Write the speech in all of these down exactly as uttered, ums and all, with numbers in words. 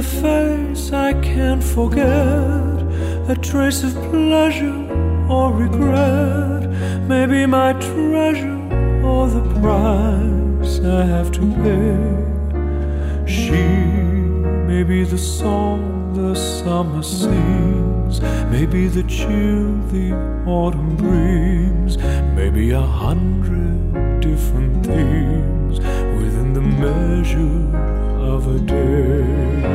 face I can't forget, a trace of pleasure or regret, maybe my treasure or the price I have to pay. She may be the song the summer sings, maybe the chill the autumn brings, maybe a hundred different things within the measure of a day.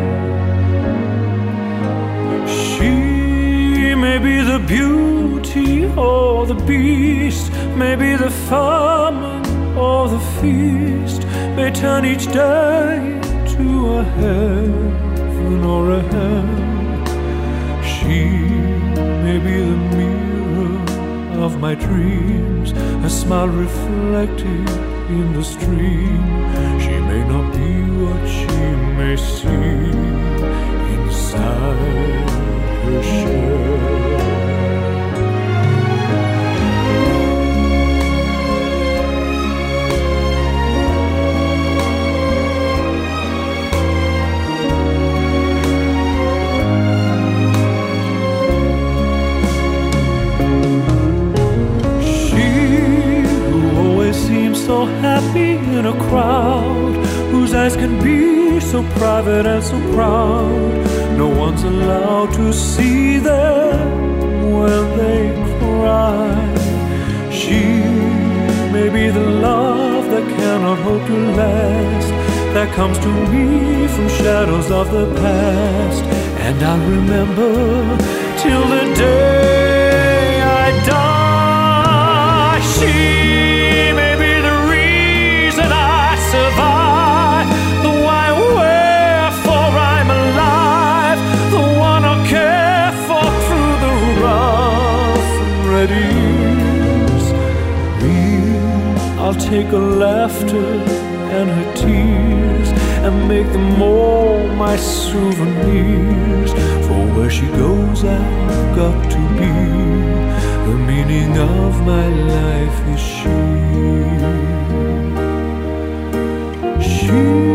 She may be the beauty or the beast, maybe the famine or the feast, may turn each day to a heaven or a hell. She may be the mirror of my dreams, a smile reflected in the stream. She may not be what she may seem inside her shell. So happy in a crowd, whose eyes can be so private and so proud. No one's allowed to see them when they cry. She may be the love that cannot hope to last, that comes to me from shadows of the past. And I'll remember till the day I die. She survive, the why, wherefore I'm alive, the one I'll care for through the rough and readies. Me, I'll take her laughter and her tears and make them all my souvenirs. For where she goes I've got to be, the meaning of my life is she. She